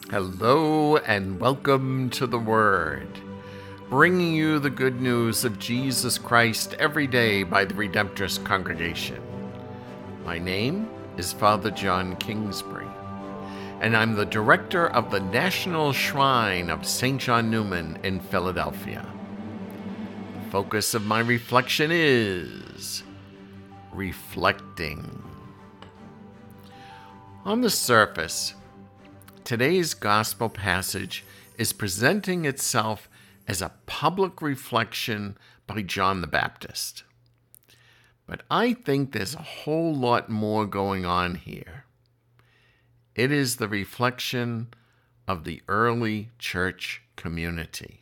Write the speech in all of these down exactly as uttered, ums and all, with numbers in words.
Hello and welcome to the Word, bringing you the good news of Jesus Christ every day by the Redemptorist Congregation. My name is Father John Kingsbury, and I'm the director of the National Shrine of Saint John Neumann in Philadelphia. The focus of my reflection is reflecting. On the surface, today's gospel passage is presenting itself as a public reflection by John the Baptist. But I think there's a whole lot more going on here. It is the reflection of the early church community.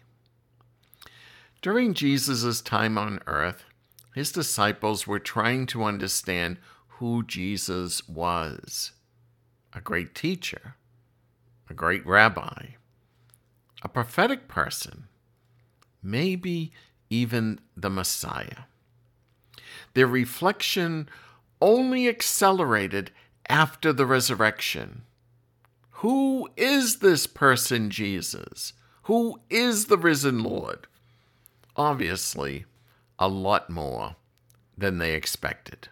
During Jesus' time on earth, his disciples were trying to understand who Jesus was. A great teacher, a great rabbi, a prophetic person, maybe even the Messiah. Their reflection only accelerated after the resurrection. Who is this person, Jesus? Who is the risen Lord? Obviously, a lot more than they expected.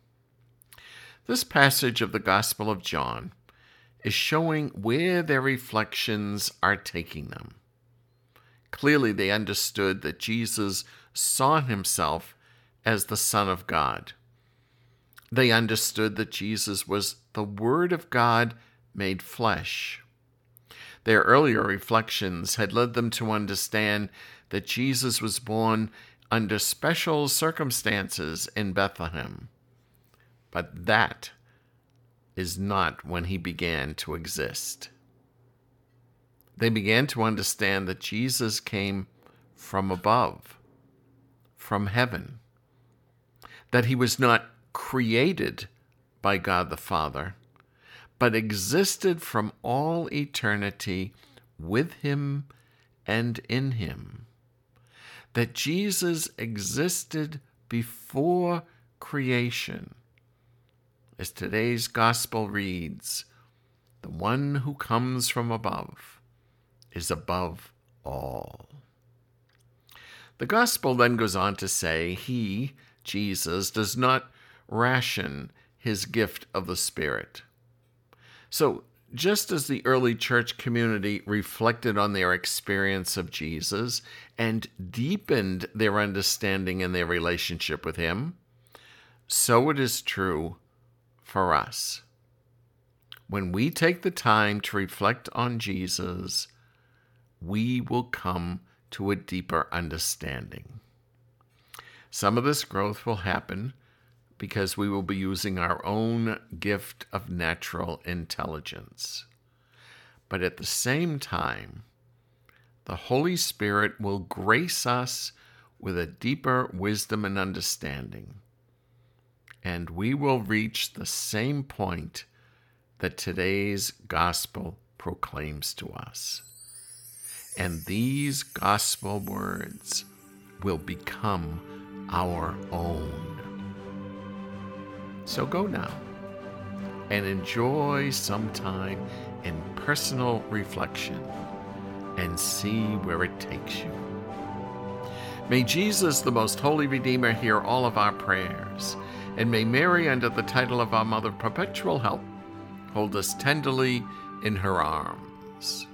This passage of the Gospel of John is showing where their reflections are taking them. Clearly, they understood that Jesus saw himself as the Son of God. They understood that Jesus was the Word of God made flesh. Their earlier reflections had led them to understand that Jesus was born under special circumstances in Bethlehem. But that is not when he began to exist. They began to understand that Jesus came from above, from heaven, that he was not created by God the Father, but existed from all eternity with him and in him, that Jesus existed before creation. As today's gospel reads, the one who comes from above is above all. The gospel then goes on to say he, Jesus, does not ration his gift of the Spirit. So just as the early church community reflected on their experience of Jesus and deepened their understanding and their relationship with him, so it is true for us. When we take the time to reflect on Jesus, we will come to a deeper understanding. Some of this growth will happen because we will be using our own gift of natural intelligence. But at the same time, the Holy Spirit will grace us with a deeper wisdom and understanding, and we will reach the same point that today's gospel proclaims to us. And these gospel words will become our own. So go now and enjoy some time in personal reflection and see where it takes you. May Jesus, the most holy Redeemer, hear all of our prayers, and may Mary, under the title of our Mother of Perpetual Help, hold us tenderly in her arms.